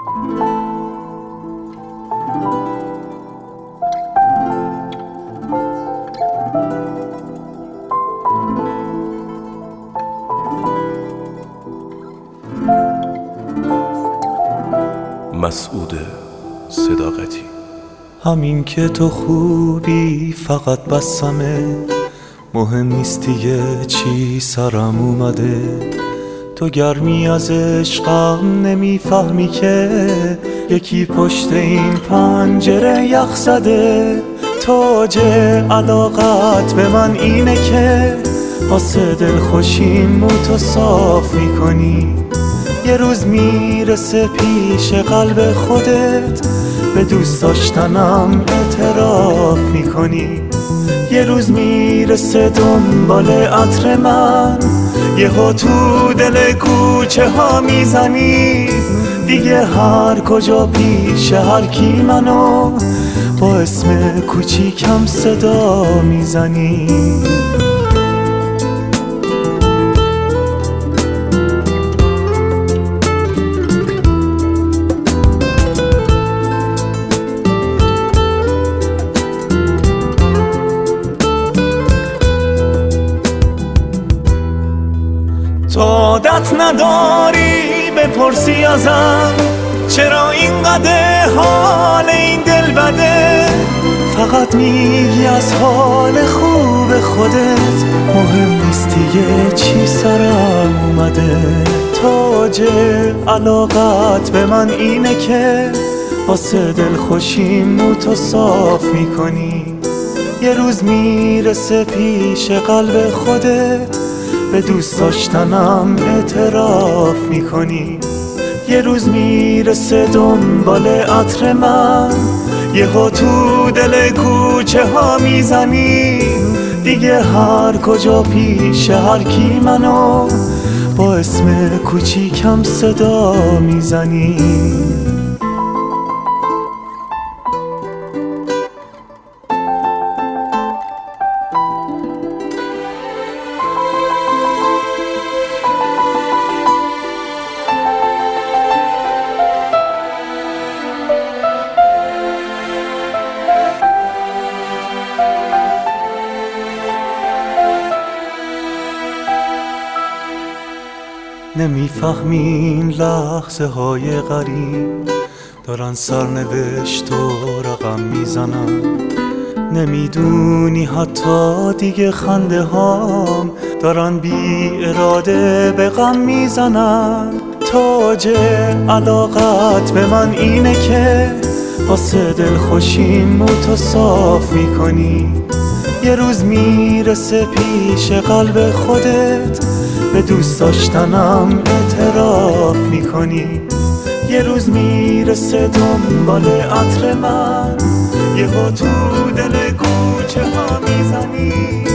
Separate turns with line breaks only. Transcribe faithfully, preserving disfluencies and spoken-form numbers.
مسعود صداقتی.
همین که تو خوبی فقط بسمه، مهم نیست دیگه چی سرم اومده. تو گرمی از عشقم نمیفهمی که یکی پشت این پنجره یخ زده. تاج علاقت به من اینه که واسه دل خوشیم تو صاف میکنی. یه روز میرسه پیش قلب خودت به دوست داشتنم اعتراف میکنی. یه روز میرسه دنبال عطر من، یهو تو دل کوچه ها میزنی. دیگه هر کجا پیش هر کی منو با اسم کوچیکم صدا میزنی. تو عادت نداری بپرسی ازم چرا اینقدر حال این دل بده. فقط میگی از حال خوب خودت، مهم نیست دیگه چی سرم اومده. تاج علاقت به من اینه که واسه دل خوشیم تو صاف میکنی. یه روز میرسه پیش قلب خودت به دوست داشتنم اعتراف میکنی. یه روز میرسه دنبال عطر من، یهو تو دل کوچه ها میزنی. دیگه هر کجا پیش هر کی منو با اسم کوچیکم صدا میزنی. نمیفهمین لحظه های غریب دارن سرنوشت و رقم میزنن. نمیدونی حتی دیگه خنده هام دارن بی اراده به غم میزنن. تاج علاقت به من اینه که واسه دل خوشیم تو صاف میکنی. یه روز میرسه پیش قلب خودت به دوست داشتنم اعتراف میکنی. یه روز میرسه دنبال عطر من، یهو تو دل کوچه ها میزنی.